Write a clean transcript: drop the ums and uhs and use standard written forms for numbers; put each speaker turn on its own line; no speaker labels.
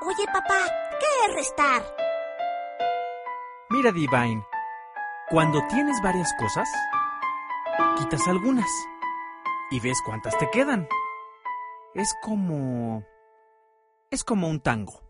Oye, papá, ¿qué es restar?
Mira, Divine, cuando tienes varias cosas, quitas algunas y ves cuántas te quedan. Es como un tango.